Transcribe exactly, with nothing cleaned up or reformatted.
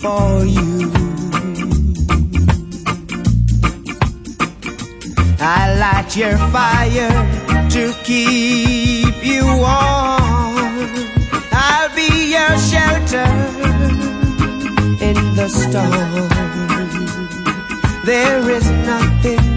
for you. I light your fire to keep you warm. I'll be your shelter in the storm. There is nothing